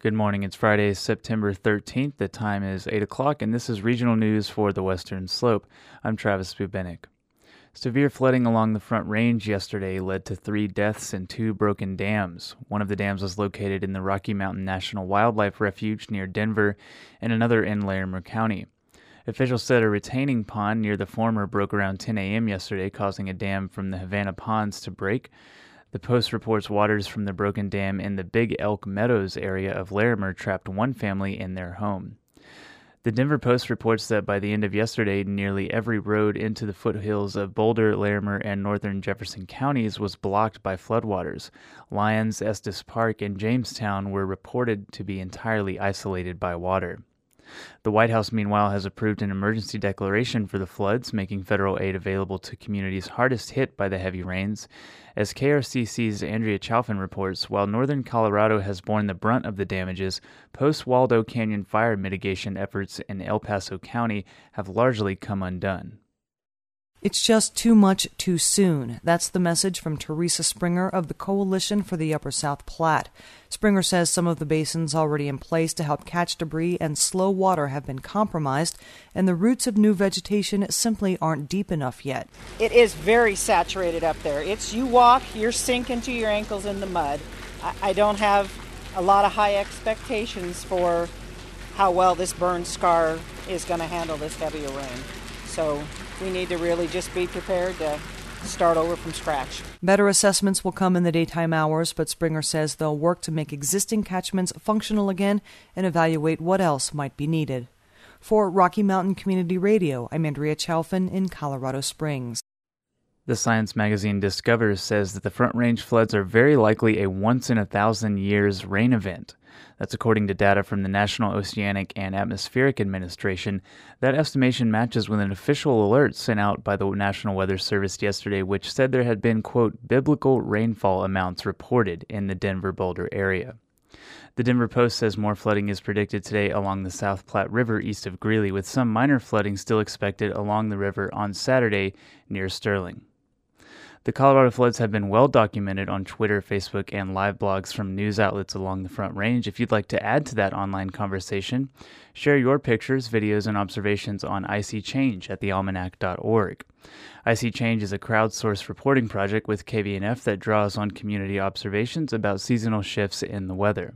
Good morning. It's Friday, September 13th. The time is 8 o'clock, and this is regional news for the Western Slope. I'm Travis Bubenik. Severe flooding along the Front Range yesterday led to 3 deaths and 2 broken dams. One of the dams was located in the Rocky Mountain National Wildlife Refuge near Denver, and another in Larimer County. Officials said a retaining pond near the former broke around 10 a.m. yesterday, causing a dam from the Havana Ponds to break. The Post reports waters from the broken dam in the Big Elk Meadows area of Larimer trapped one family in their home. The Denver Post reports that by the end of yesterday, nearly every road into the foothills of Boulder, Larimer, and northern Jefferson counties was blocked by floodwaters. Lyons, Estes Park, and Jamestown were reported to be entirely isolated by water. The White House, meanwhile, has approved an emergency declaration for the floods, making federal aid available to communities hardest hit by the heavy rains. As KRCC's Andrea Chalfin reports, while northern Colorado has borne the brunt of the damages, post-Waldo Canyon fire mitigation efforts in El Paso County have largely come undone. It's just too much too soon. That's the message from Teresa Springer of the Coalition for the Upper South Platte. Springer says some of the basins already in place to help catch debris and slow water have been compromised, and the roots of new vegetation simply aren't deep enough yet. It is very saturated up there. You walk, you're sinking to your ankles in the mud. I don't have a lot of high expectations for how well this burn scar is going to handle this heavier rain. So we need to really just be prepared to start over from scratch. Better assessments will come in the daytime hours, but Springer says they'll work to make existing catchments functional again and evaluate what else might be needed. For Rocky Mountain Community Radio, I'm Andrea Chalfin in Colorado Springs. The science magazine Discover says that the Front Range floods are very likely a once-in-a-thousand-years rain event. That's according to data from the National Oceanic and Atmospheric Administration. That estimation matches with an official alert sent out by the National Weather Service yesterday, which said there had been, quote, biblical rainfall amounts reported in the Denver-Boulder area. The Denver Post says more flooding is predicted today along the South Platte River east of Greeley, with some minor flooding still expected along the river on Saturday near Sterling. The Colorado floods have been well documented on Twitter, Facebook, and live blogs from news outlets along the Front Range. If you'd like to add to that online conversation, share your pictures, videos, and observations on ICChange at thealmanac.org. ICChange is a crowdsourced reporting project with KVNF that draws on community observations about seasonal shifts in the weather.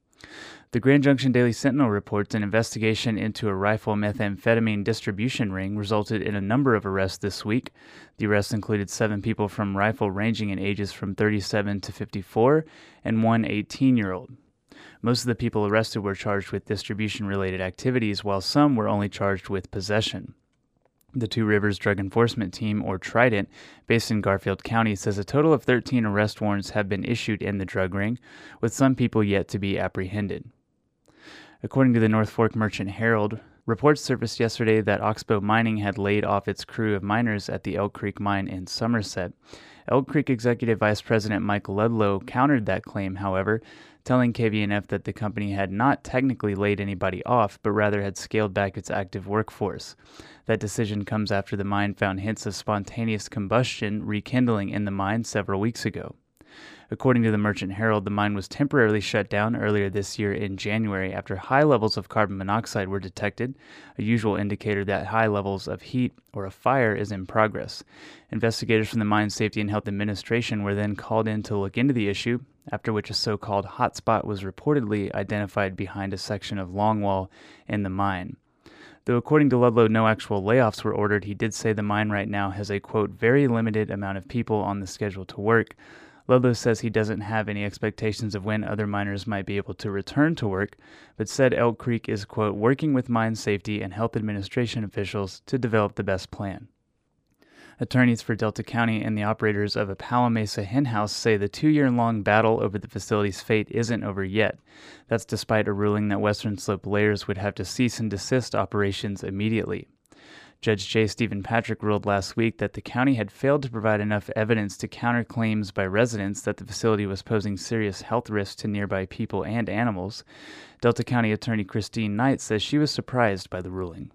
The Grand Junction Daily Sentinel reports an investigation into a rifle methamphetamine distribution ring resulted in a number of arrests this week. The arrests included 7 people from Rifle ranging in ages from 37 to 54 and one 18-year-old. Most of the people arrested were charged with distribution-related activities, while some were only charged with possession. The Two Rivers Drug Enforcement Team, or Trident, based in Garfield County, says a total of 13 arrest warrants have been issued in the drug ring, with some people yet to be apprehended. According to the North Fork Merchant Herald, reports surfaced yesterday that Oxbow Mining had laid off its crew of miners at the Elk Creek mine in Somerset. Elk Creek Executive Vice President Mike Ludlow countered that claim, however, telling KVNF that the company had not technically laid anybody off, but rather had scaled back its active workforce. That decision comes after the mine found hints of spontaneous combustion rekindling in the mine several weeks ago. According to the Merchant Herald, the mine was temporarily shut down earlier this year in January after high levels of carbon monoxide were detected, a usual indicator that high levels of heat or a fire is in progress. Investigators from the Mine Safety and Health Administration were then called in to look into the issue, after which a so-called hotspot was reportedly identified behind a section of longwall in the mine. Though according to Ludlow, no actual layoffs were ordered, he did say the mine right now has a, quote, very limited amount of people on the schedule to work. Ludlow says he doesn't have any expectations of when other miners might be able to return to work, but said Elk Creek is, quote, working with mine safety and health administration officials to develop the best plan. Attorneys for Delta County and the operators of a Palo Mesa henhouse say the 2-year-long battle over the facility's fate isn't over yet. That's despite a ruling that Western Slope layers would have to cease and desist operations immediately. Judge J. Stephen Patrick ruled last week that the county had failed to provide enough evidence to counter claims by residents that the facility was posing serious health risks to nearby people and animals. Delta County Attorney Christine Knight says she was surprised by the ruling.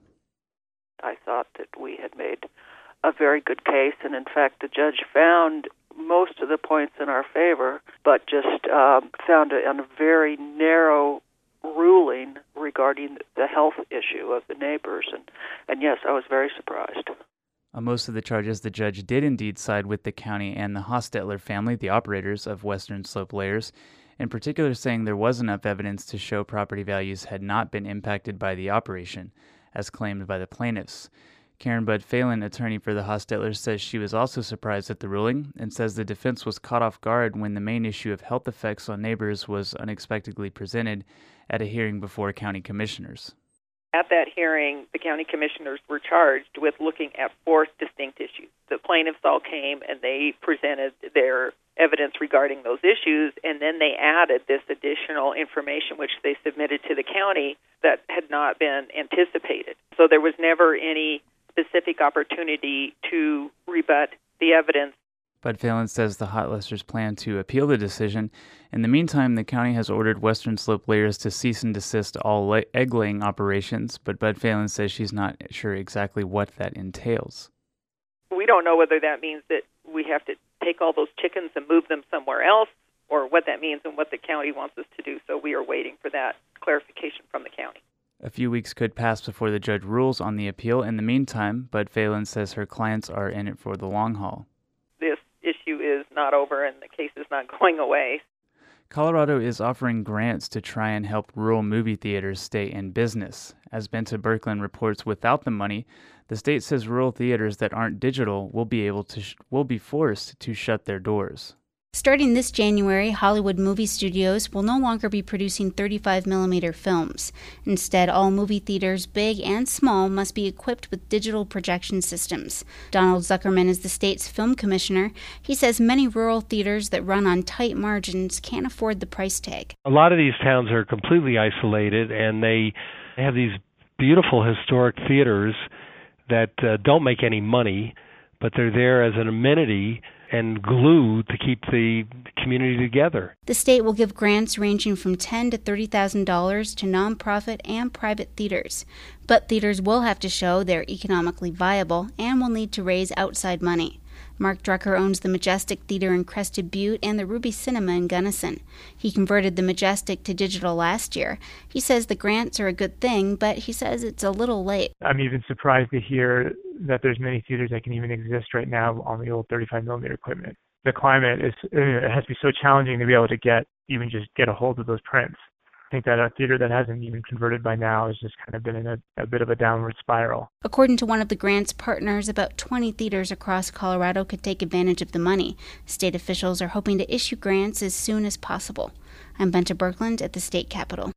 I thought that we had made a very good case, and in fact the judge found most of the points in our favor, but just found it on a very narrow regarding the health issue of the neighbors. And yes, I was very surprised. On most of the charges, the judge did indeed side with the county and the Hostetler family, the operators of Western Slope Layers, in particular saying there was enough evidence to show property values had not been impacted by the operation, as claimed by the plaintiffs. Karen Bud Phelan, attorney for the Hostetlers, says she was also surprised at the ruling and says the defense was caught off guard when the main issue of health effects on neighbors was unexpectedly presented at a hearing before county commissioners. At that hearing, the county commissioners were charged with looking at 4 distinct issues. The plaintiffs all came and they presented their evidence regarding those issues, and then they added this additional information which they submitted to the county that had not been anticipated. So there was never any specific opportunity to rebut the evidence. Bud Phelan says the Hostetlers plan to appeal the decision. In the meantime, the county has ordered Western Slope Layers to cease and desist all egg-laying operations, but Bud Phelan says she's not sure exactly what that entails. We don't know whether that means that we have to take all those chickens and move them somewhere else, or what that means and what the county wants us to do. So we are waiting for that clarification from the county. A few weeks could pass before the judge rules on the appeal. In the meantime, Bud Phelan says her clients are in it for the long haul. This issue is not over and the case is not going away. Colorado is offering grants to try and help rural movie theaters stay in business. As Benta Birkeland reports, without the money, the state says rural theaters that aren't digital will be forced to shut their doors. Starting this January, Hollywood movie studios will no longer be producing 35mm films. Instead, all movie theaters, big and small, must be equipped with digital projection systems. Donald Zuckerman is the state's film commissioner. He says many rural theaters that run on tight margins can't afford the price tag. A lot of these towns are completely isolated, and they have these beautiful historic theaters that don't make any money, but they're there as an amenity and glue to keep the community together. The state will give grants ranging from $10,000 to $30,000 to nonprofit and private theaters. But theaters will have to show they're economically viable and will need to raise outside money. Mark Drucker owns the Majestic Theater in Crested Butte and the Ruby Cinema in Gunnison. He converted the Majestic to digital last year. He says the grants are a good thing, but he says it's a little late. I'm even surprised to hear that there's many theaters that can even exist right now on the old 35mm equipment. The climate it has to be so challenging to be able to get a hold of those prints. I think that a theater that hasn't even converted by now has just kind of been in a bit of a downward spiral. According to one of the grant's partners, about 20 theaters across Colorado could take advantage of the money. State officials are hoping to issue grants as soon as possible. I'm Benta Birkeland at the state capitol.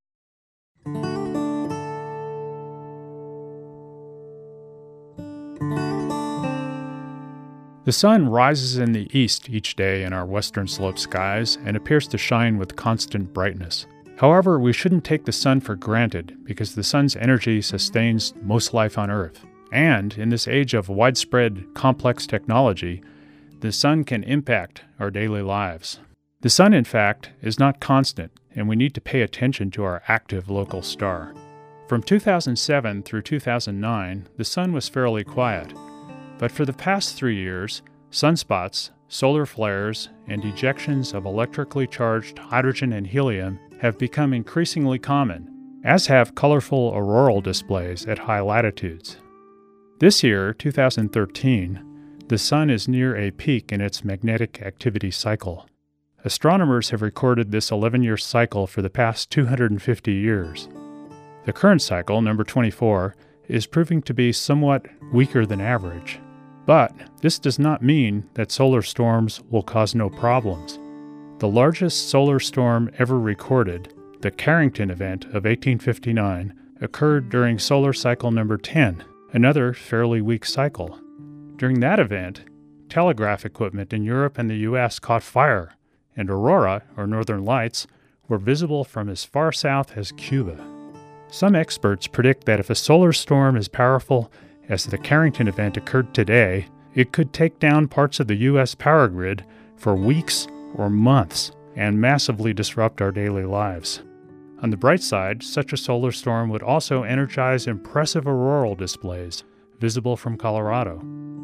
The sun rises in the east each day in our western slope skies and appears to shine with constant brightness. However, we shouldn't take the sun for granted because the sun's energy sustains most life on Earth. And in this age of widespread, complex technology, the sun can impact our daily lives. The sun, in fact, is not constant, and we need to pay attention to our active local star. From 2007 through 2009, the sun was fairly quiet. But for the past 3 years, sunspots, solar flares, and ejections of electrically charged hydrogen and helium have become increasingly common, as have colorful auroral displays at high latitudes. This year, 2013, the sun is near a peak in its magnetic activity cycle. Astronomers have recorded this 11-year cycle for the past 250 years. The current cycle, number 24, is proving to be somewhat weaker than average. But this does not mean that solar storms will cause no problems. The largest solar storm ever recorded, the Carrington event of 1859, occurred during solar cycle number 10, another fairly weak cycle. During that event, telegraph equipment in Europe and the U.S. caught fire, and aurora, or northern lights, were visible from as far south as Cuba. Some experts predict that if a solar storm as powerful as the Carrington event occurred today, it could take down parts of the U.S. power grid for weeks or months and massively disrupt our daily lives. On the bright side, such a solar storm would also energize impressive auroral displays visible from Colorado.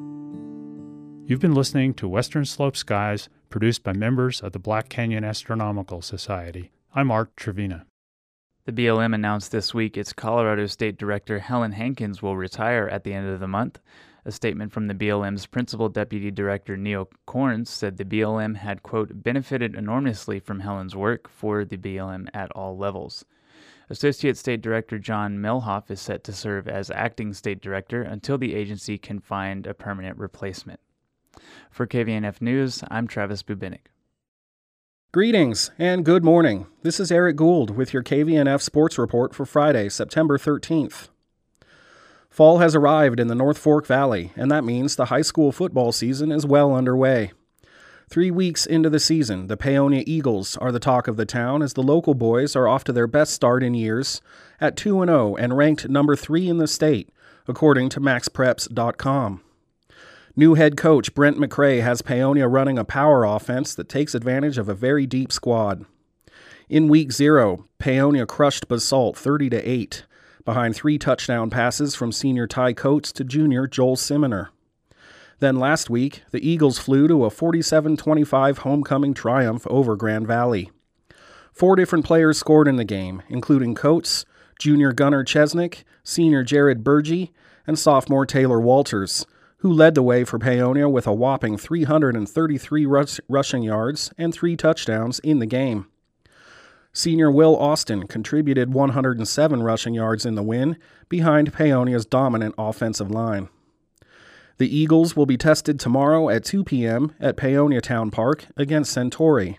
You've been listening to Western Slope Skies, produced by members of the Black Canyon Astronomical Society. I'm Art Trevina. The BLM announced this week its Colorado State Director Helen Hankins will retire at the end of the month. A statement from the BLM's Principal Deputy Director Neil Corns said the BLM had, quote, benefited enormously from Helen's work for the BLM at all levels. Associate State Director John Melhoff is set to serve as acting state director until the agency can find a permanent replacement. For KVNF News, I'm Travis Bubinik. Greetings and good morning. This is Eric Gould with your KVNF Sports Report for Friday, September 13th. Fall has arrived in the North Fork Valley, and that means the high school football season is well underway. 3 weeks into the season, the Paonia Eagles are the talk of the town as the local boys are off to their best start in years at 2-0 and ranked number 3 in the state, according to MaxPreps.com. New head coach Brent McRae has Paonia running a power offense that takes advantage of a very deep squad. In Week 0, Paonia crushed Basalt 30-8, behind 3 touchdown passes from senior Ty Coates to junior Joel Simoner. Then last week, the Eagles flew to a 47-25 homecoming triumph over Grand Valley. 4 different players scored in the game, including Coates, junior Gunnar Chesnick, senior Jared Burgee, and sophomore Taylor Walters, who led the way for Paonia with a whopping 333 rushing yards and 3 touchdowns in the game. Senior Will Austin contributed 107 rushing yards in the win, behind Paonia's dominant offensive line. The Eagles will be tested tomorrow at 2 p.m. at Paonia Town Park against Centauri.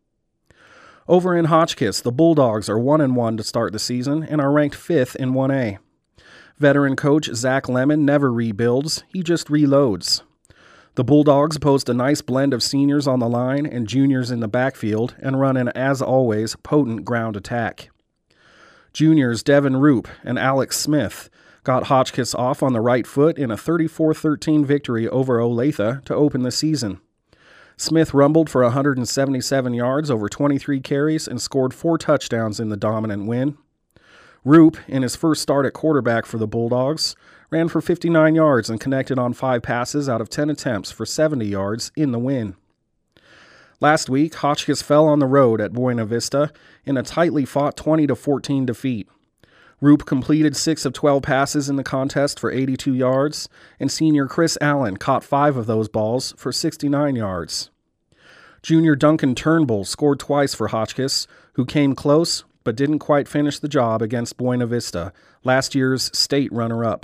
Over in Hotchkiss, the Bulldogs are 1-1 to start the season and are ranked 5th in 1A. Veteran coach Zach Lemon never rebuilds, he just reloads. The Bulldogs post a nice blend of seniors on the line and juniors in the backfield and run an, as always, potent ground attack. Juniors Devin Roop and Alex Smith got Hotchkiss off on the right foot in a 34-13 victory over Olathe to open the season. Smith rumbled for 177 yards over 23 carries and scored 4 touchdowns in the dominant win. Roop, in his first start at quarterback for the Bulldogs, ran for 59 yards and connected on 5 passes out of 10 attempts for 70 yards in the win. Last week, Hotchkiss fell on the road at Buena Vista in a tightly fought 20-14 defeat. Roop completed 6 of 12 passes in the contest for 82 yards, and senior Chris Allen caught 5 of those balls for 69 yards. Junior Duncan Turnbull scored twice for Hotchkiss, who came close but didn't quite finish the job against Buena Vista, last year's state runner-up.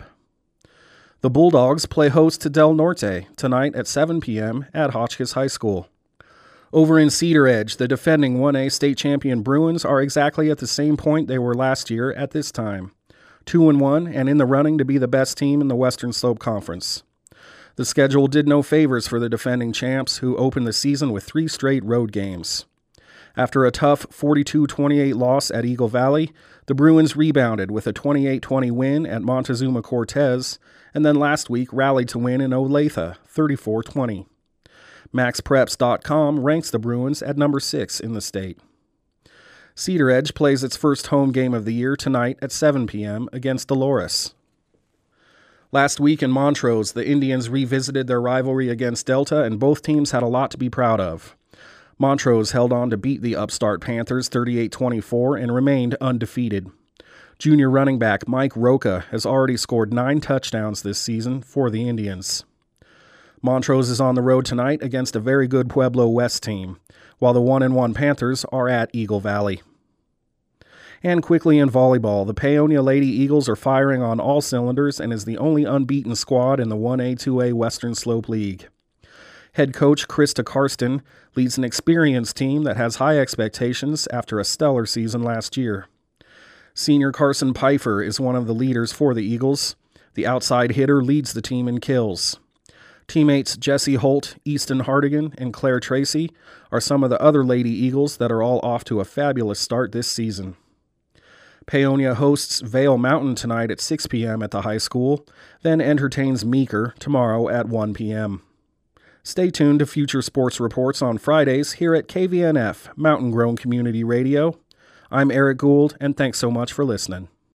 The Bulldogs play host to Del Norte tonight at 7 p.m. at Hotchkiss High School. Over in Cedar Edge, the defending 1A state champion Bruins are exactly at the same point they were last year at this time, 2-1 and in the running to be the best team in the Western Slope Conference. The schedule did no favors for the defending champs, who opened the season with 3 straight road games. After a tough 42-28 loss at Eagle Valley, the Bruins rebounded with a 28-20 win at Montezuma Cortez, and then last week rallied to win in Olathe, 34-20. MaxPreps.com ranks the Bruins at number 6 in the state. Cedar Edge plays its first home game of the year tonight at 7 p.m. against Dolores. Last week in Montrose, the Indians revisited their rivalry against Delta, and both teams had a lot to be proud of. Montrose held on to beat the upstart Panthers 38-24 and remained undefeated. Junior running back Mike Roca has already scored 9 touchdowns this season for the Indians. Montrose is on the road tonight against a very good Pueblo West team, while the 1-1 Panthers are at Eagle Valley. And quickly in volleyball, the Paonia Lady Eagles are firing on all cylinders and is the only unbeaten squad in the 1A-2A Western Slope League. Head coach Krista Karsten leads an experienced team that has high expectations after a stellar season last year. Senior Carson Pfeiffer is one of the leaders for the Eagles. The outside hitter leads the team in kills. Teammates Jesse Holt, Easton Hardigan, and Claire Tracy are some of the other Lady Eagles that are all off to a fabulous start this season. Paonia hosts Vail Mountain tonight at 6 p.m. at the high school, then entertains Meeker tomorrow at 1 p.m. Stay tuned to future sports reports on Fridays here at KVNF, Mountain Grown Community Radio. I'm Eric Gould, and thanks so much for listening.